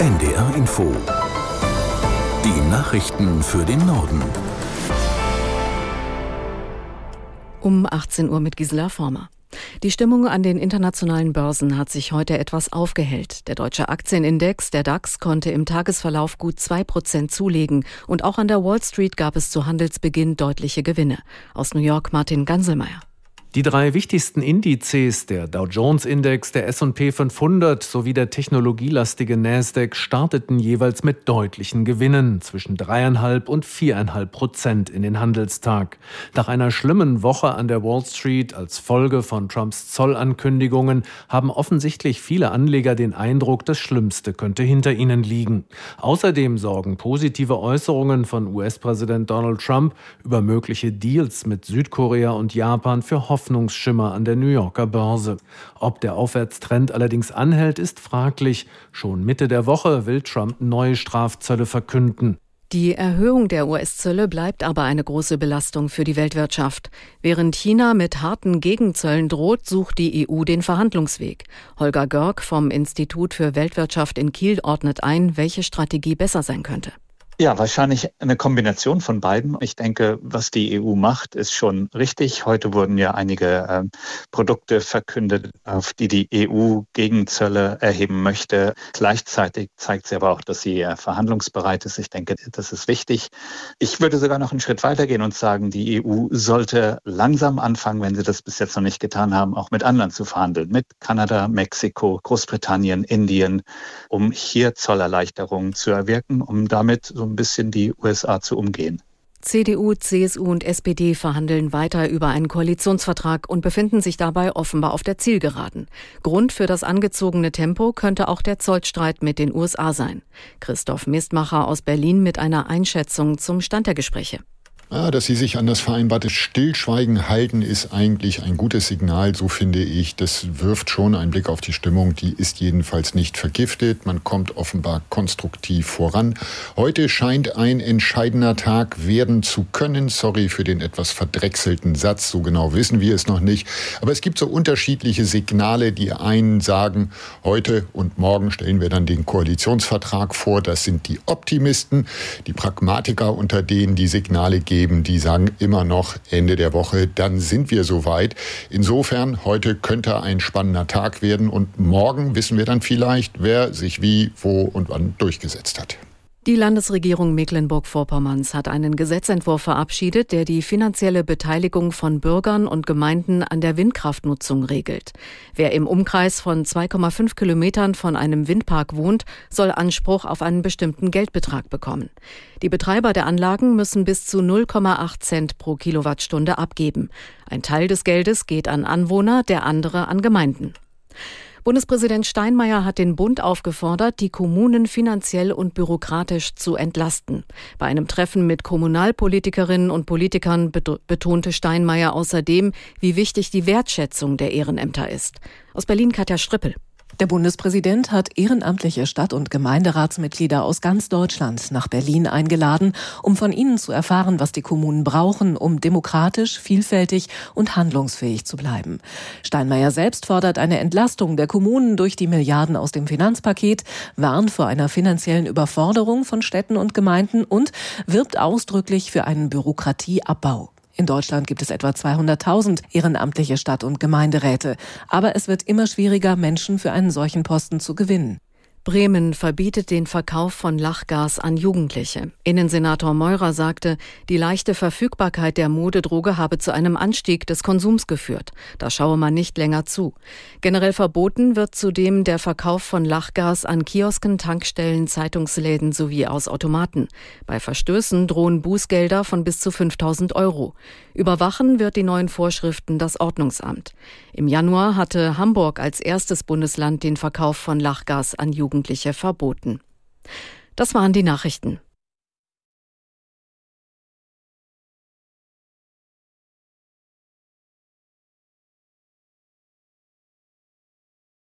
NDR Info. Die Nachrichten für den Norden. Um 18 Uhr mit Gisela Former. Die Stimmung an den internationalen Börsen hat sich heute etwas aufgehellt. Der deutsche Aktienindex, der DAX, konnte im Tagesverlauf gut 2% zulegen. Und auch an der Wall Street gab es zu Handelsbeginn deutliche Gewinne. Aus New York Martin Ganselmeier. Die drei wichtigsten Indizes, der Dow-Jones-Index, der S&P 500 sowie der technologielastige Nasdaq, starteten jeweils mit deutlichen Gewinnen zwischen 3,5 und 4,5% in den Handelstag. Nach einer schlimmen Woche an der Wall Street als Folge von Trumps Zollankündigungen haben offensichtlich viele Anleger den Eindruck, das Schlimmste könnte hinter ihnen liegen. Außerdem sorgen positive Äußerungen von US-Präsident Donald Trump über mögliche Deals mit Südkorea und Japan für Hoffnungsschimmer an der New Yorker Börse. Ob der Aufwärtstrend allerdings anhält, ist fraglich. Schon Mitte der Woche will Trump neue Strafzölle verkünden. Die Erhöhung der US-Zölle bleibt aber eine große Belastung für die Weltwirtschaft. Während China mit harten Gegenzöllen droht, sucht die EU den Verhandlungsweg. Holger Görg vom Institut für Weltwirtschaft in Kiel ordnet ein, welche Strategie besser sein könnte. Ja, wahrscheinlich eine Kombination von beiden. Ich denke, was die EU macht, ist schon richtig. Heute wurden ja einige Produkte verkündet, auf die die EU Gegenzölle erheben möchte. Gleichzeitig zeigt sie aber auch, dass sie verhandlungsbereit ist. Ich denke, das ist wichtig. Ich würde sogar noch einen Schritt weitergehen und sagen, die EU sollte langsam anfangen, wenn sie das bis jetzt noch nicht getan haben, auch mit anderen zu verhandeln. Mit Kanada, Mexiko, Großbritannien, Indien, um hier Zollerleichterungen zu erwirken, um damit so ein bisschen die USA zu umgehen. CDU, CSU und SPD verhandeln weiter über einen Koalitionsvertrag und befinden sich dabei offenbar auf der Zielgeraden. Grund für das angezogene Tempo könnte auch der Zollstreit mit den USA sein. Christoph Mistmacher aus Berlin mit einer Einschätzung zum Stand der Gespräche. Dass sie sich an das vereinbarte Stillschweigen halten, ist eigentlich ein gutes Signal, so finde ich. Das wirft schon einen Blick auf die Stimmung, die ist jedenfalls nicht vergiftet. Man kommt offenbar konstruktiv voran. Heute scheint ein entscheidender Tag werden zu können. Sorry für den etwas verdrechselten Satz, so genau wissen wir es noch nicht. Aber es gibt so unterschiedliche Signale, die einen sagen, heute und morgen stellen wir dann den Koalitionsvertrag vor. Das sind die Optimisten, die Pragmatiker, unter denen die Signale geben. Die sagen immer noch Ende der Woche, dann sind wir soweit. Insofern, heute könnte ein spannender Tag werden und morgen wissen wir dann vielleicht, wer sich wie, wo und wann durchgesetzt hat. Die Landesregierung Mecklenburg-Vorpommerns hat einen Gesetzentwurf verabschiedet, der die finanzielle Beteiligung von Bürgern und Gemeinden an der Windkraftnutzung regelt. Wer im Umkreis von 2,5 Kilometern von einem Windpark wohnt, soll Anspruch auf einen bestimmten Geldbetrag bekommen. Die Betreiber der Anlagen müssen bis zu 0,8 Cent pro Kilowattstunde abgeben. Ein Teil des Geldes geht an Anwohner, der andere an Gemeinden. Bundespräsident Steinmeier hat den Bund aufgefordert, die Kommunen finanziell und bürokratisch zu entlasten. Bei einem Treffen mit Kommunalpolitikerinnen und Politikern betonte Steinmeier außerdem, wie wichtig die Wertschätzung der Ehrenämter ist. Aus Berlin Katja Strippel. Der Bundespräsident hat ehrenamtliche Stadt- und Gemeinderatsmitglieder aus ganz Deutschland nach Berlin eingeladen, um von ihnen zu erfahren, was die Kommunen brauchen, um demokratisch, vielfältig und handlungsfähig zu bleiben. Steinmeier selbst fordert eine Entlastung der Kommunen durch die Milliarden aus dem Finanzpaket, warnt vor einer finanziellen Überforderung von Städten und Gemeinden und wirbt ausdrücklich für einen Bürokratieabbau. In Deutschland gibt es etwa 200.000 ehrenamtliche Stadt- und Gemeinderäte. Aber es wird immer schwieriger, Menschen für einen solchen Posten zu gewinnen. Bremen verbietet den Verkauf von Lachgas an Jugendliche. Innensenator Meurer sagte, die leichte Verfügbarkeit der Modedroge habe zu einem Anstieg des Konsums geführt. Da schaue man nicht länger zu. Generell verboten wird zudem der Verkauf von Lachgas an Kiosken, Tankstellen, Zeitungsläden sowie aus Automaten. Bei Verstößen drohen Bußgelder von bis zu 5.000 €. Überwachen wird die neuen Vorschriften das Ordnungsamt. Im Januar hatte Hamburg als erstes Bundesland den Verkauf von Lachgas an Jugendliche verboten. Das waren die Nachrichten.